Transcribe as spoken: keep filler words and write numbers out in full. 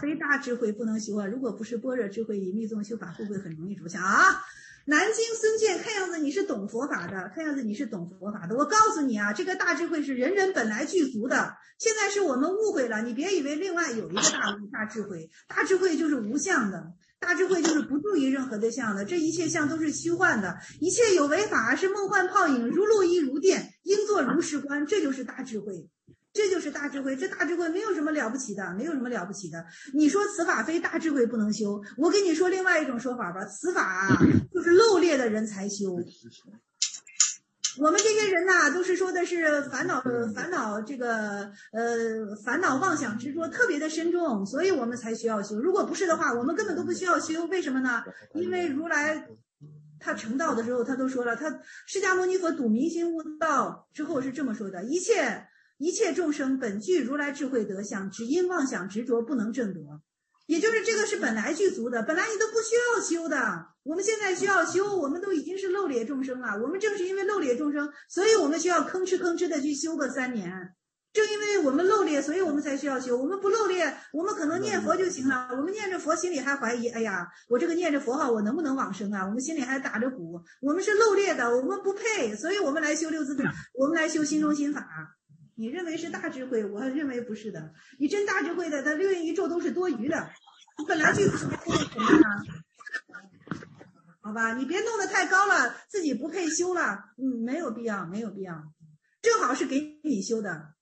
非大智慧不能修啊！如果不是般若智慧以密宗修法，会不会很容易着相啊？南京孙健，看样子你是懂佛法的，看样子你是懂佛法的。我告诉你啊，这个大智慧是人人本来具足的，现在是我们误会了。你别以为另外有一个大大智慧，大智慧就是无相的，大智慧就是不注意任何的相的，这一切相都是虚幻的，一切有为法是梦幻泡影，如露亦如电，应作如是观，这就是大智慧。这就是大智慧，这大智慧没有什么了不起的，没有什么了不起的。你说此法非大智慧不能修，我跟你说另外一种说法吧，此法啊，就是漏劣的人才修。我们这些人呐、啊，都是说的是烦恼，烦恼这个呃烦恼妄想执着特别的深重，所以我们才需要修。如果不是的话，我们根本都不需要修。为什么呢？因为如来他成道的时候，他都说了，他释迦牟尼佛睹明心悟道之后是这么说的：一切。一切众生本具如来智慧德相，只因妄想执着不能证得。也就是这个是本来具足的，本来你都不需要修的。我们现在需要修，我们都已经是漏劣众生了。我们正是因为漏劣众生，所以我们需要吭哧吭哧的去修个三年。正因为我们漏劣，所以我们才需要修。我们不漏劣，我们可能念佛就行了。我们念着佛，心里还怀疑，哎呀，我这个念着佛号，我能不能往生啊？我们心里还打着鼓。我们是漏劣的，我们不配，所以我们来修六字，我们来修心中心法。你认为是大智慧，我认为不是的。你真大智慧的，它六元一咒都是多余的。你本来就什么啊？好吧，你别弄得太高了，自己不配修了。嗯，没有必要，没有必要。正好是给你修的，